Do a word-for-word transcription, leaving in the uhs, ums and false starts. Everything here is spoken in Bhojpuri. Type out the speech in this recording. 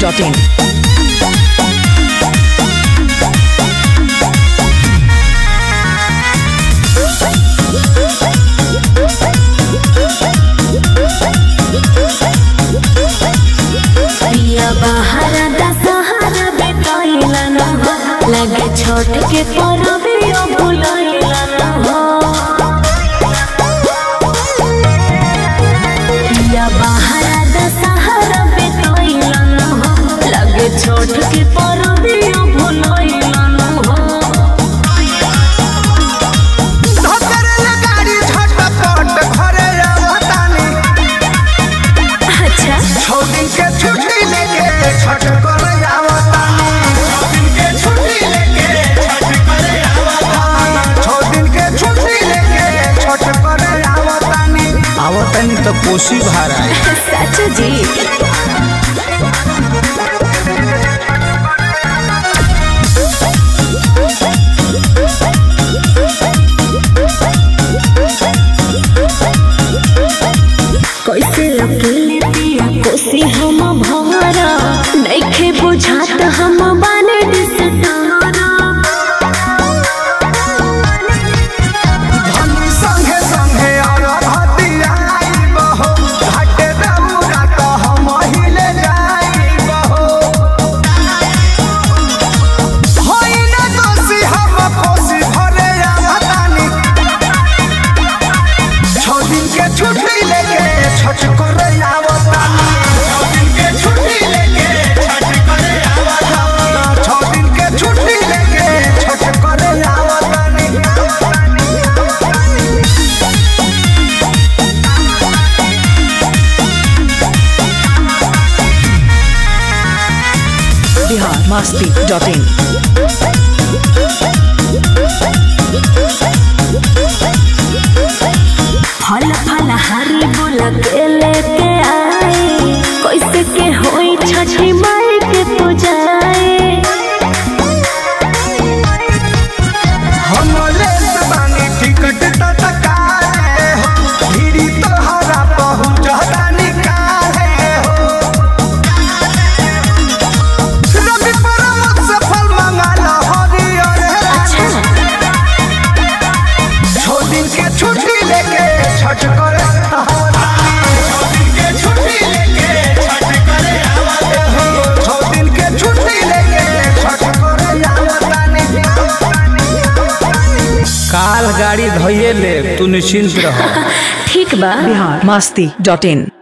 Dot in. लगे छोट के परबियो भुलाइला न हो या बाहर दशहरा बेतोइला न हो लगे छोट के परबियो भुलाइला न हो धोकरे गाड़ी झटपट घरे आवतानी। अच्छा छौ दिन के छुट्टी लेके छठ करे आवतानी। आवतनी तो कोसी भार आए। सच जी कैसे अकेले पिया कोसी हम भरा नइखे बुझात हम बाने दिसतारा धनी संगे संगे और हतिया बहो घाटे दौरा तो हम हिले जाई बहो। होई ना दोषी हम कोसी भरे आवतानी। छौ दिन के छुट्टी लेके छठ करे आवतानी। छौ दिन के छुट्टी लेके छठ करे आवतानी। छौ दिन के छुट्टी लेके छठ करे आवतानी। Bihar Masti dot in. फल फल हरी बोला के लेके आए कैसे के होई छठी माई के पूजाए हम लेत बानी टिकट तत्काले हो भीड़ी तोहरा पहुँचता निकाले हो। रवि परमत से फल मंगाला हरियर अच्छा छौ दिन के छुट्टी लेके छठ करे आवतानी। छौ दिन के छुट्टी लेके छठ करे आवतानी। छौ दिन के छुट्टी लेके छठ करे आवतानी। काल गाड़ी धोइए ले तू निश्चिंत रह। ठीक बा बिहार मस्ती डॉट इन।